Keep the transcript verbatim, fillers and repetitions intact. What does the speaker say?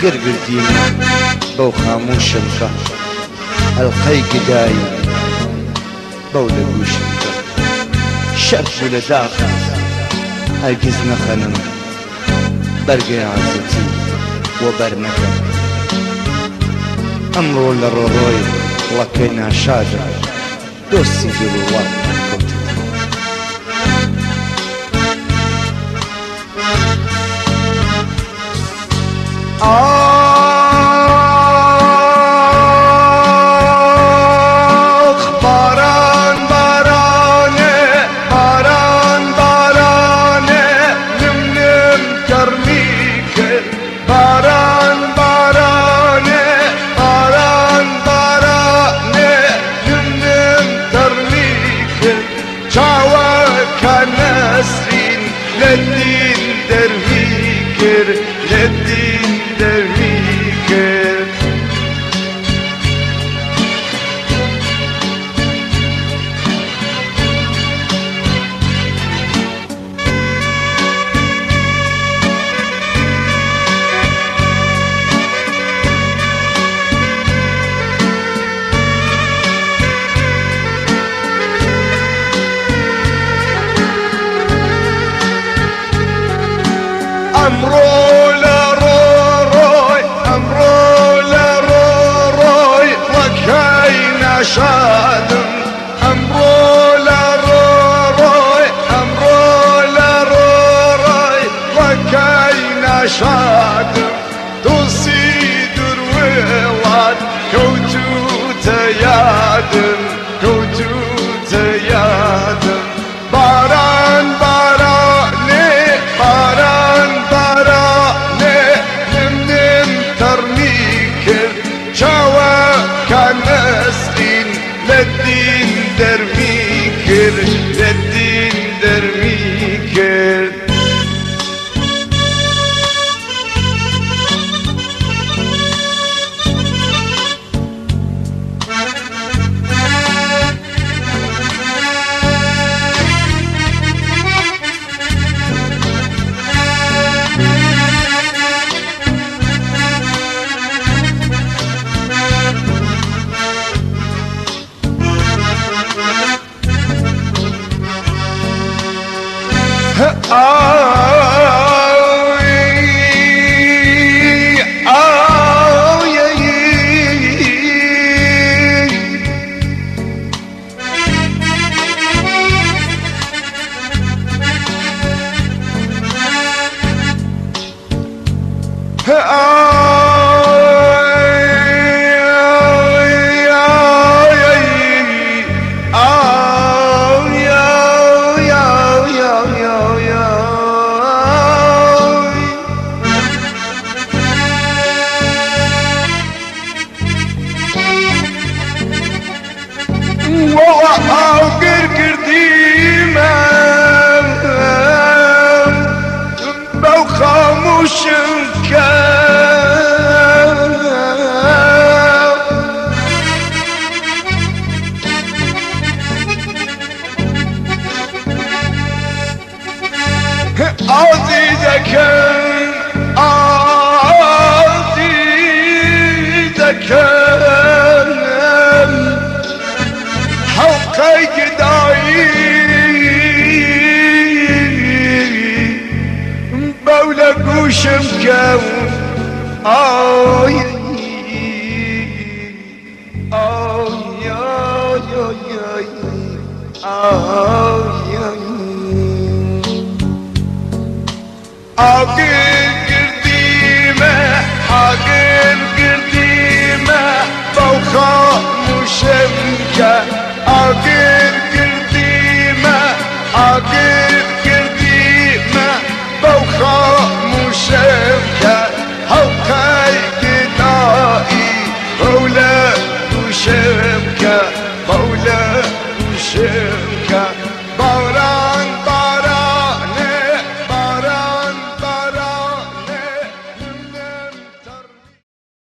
گر گردیم بەو خاموشم کە هەڵقەی گدایی بەو لە گوشم کە شەرف بوو لە داخە هەرگیز نەخەنم بەرگەی عەزەتی وە بەرنەکەم ئەمڕۆ لە ڕۆڕۆی وڵەکەی ناشادە دۆستی دڵ و وڵات کەوتم آخ باران بارانه باران بارانه نم نم گرمی کرد باران بارانه باران بارانه نم نم گرمی کرد چاوکە نەسرین لەدین دەرمی کرد لەدین دەرمی کرد ئەمڕۆ لە ڕۆڕۆی ئەمڕۆ لە ڕۆڕۆی وەکەی نەشادم ئەمڕۆ لە ڕۆڕۆی ئەمڕۆ لە ڕۆڕۆی وەکەی نەشادم دۆستی دوروێڵات کەوتوتە یادم کەوتوتە یادم باران بارانێ باران بارانێ نم نم تەڕمی کرد چاوەکە نەسرین لەدین دەرمی کرد لەدین دەرمی کرد عزیزەکەم عزیزەکەم حەڵقەی گدایی بەو لە گوشم کەوت ئای ئای ئای ئاگر گردیمە ئاگر گردیمە بەو خاموشم کە